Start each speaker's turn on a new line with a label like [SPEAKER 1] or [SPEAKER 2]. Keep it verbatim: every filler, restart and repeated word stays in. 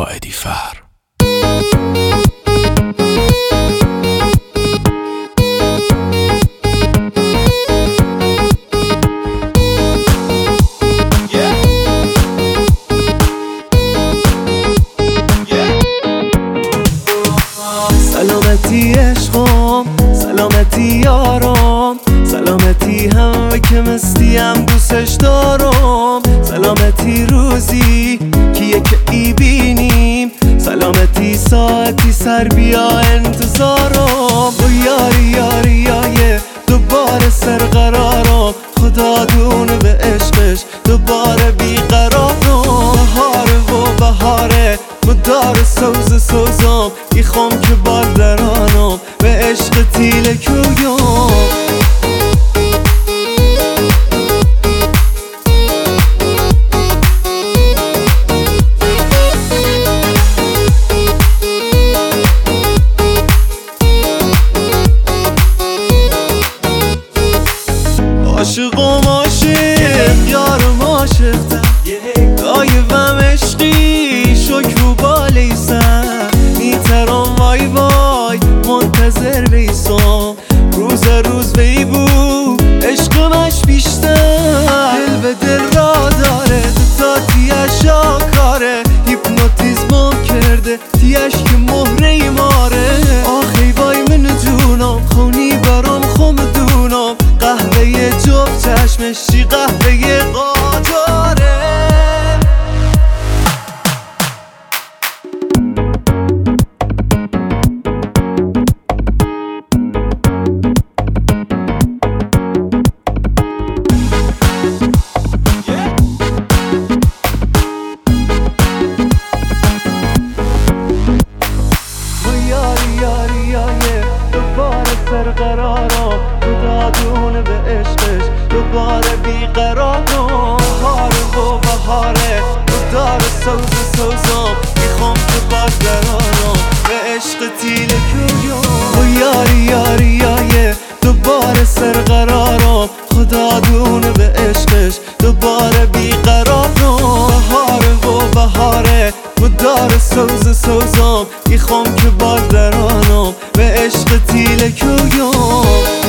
[SPEAKER 1] ادی فر.
[SPEAKER 2] سلامتی عشقم، سلامتی یارم، سلامتی همه که مستیم دوستش دارم، سلامتی روزی که یک ای بینیم، سلامتی ساعتی سر بیا انتظارم. و یاری یاری یای دوباره سرقرارم، خدا دونه به عشقش دوباره بیقرارم. بهاره و بهاره مدار سوز سوزم، میخوام که بال درانم به عشق تیله کویم. عاشقم عاشق یارم عاشقتم، دایوم عشقی شکر و بالیسم، میترم وای وای منتظر بیسم، روز روز بی بو عشقمش بیشتر، دل به دل را داره دوتا تیش آکاره، هیپنوتیزمم کرده تیش که مهره ماره. آخی وای من جونم خونی برام خم دونم، قهوه جفت چشمش چی قهوه قاجاره. سرقرارم خدا دونه به عشقش دوباره بیقرارم. بهاره و بهاره مدار سوز سوزم، میخوام که بال درانم به عشق تیله کویم. و یاری یاری یای دوباره سرقرارم، خدا دونه به عشقش دوباره بیقرارم. بهاره و بهاره مدار سوز سوزم، میخوام که بال درانم به عشق تیله کویم.